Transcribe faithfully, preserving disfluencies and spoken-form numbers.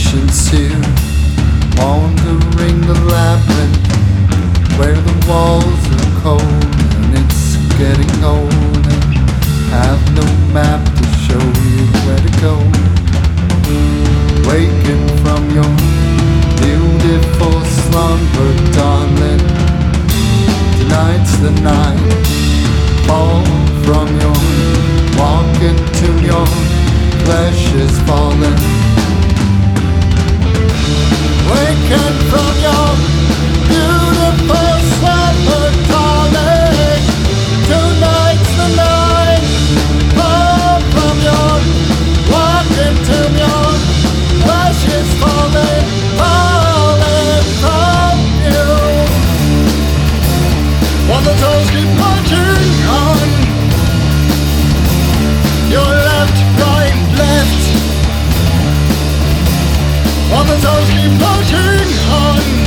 patience here, wandering the labyrinth where the walls are cold and it's getting old and have no map to show you where to go. Waking from your beautiful slumber, darling, tonight's the night. Fall from your walking to your flesh is falling. Waking from your beautiful slumber, darling, tonight's the night. Fall from your walking to your flesh is falling, falling from you. While the toes keep marching on, your left, right, left. While the toes keep marching on,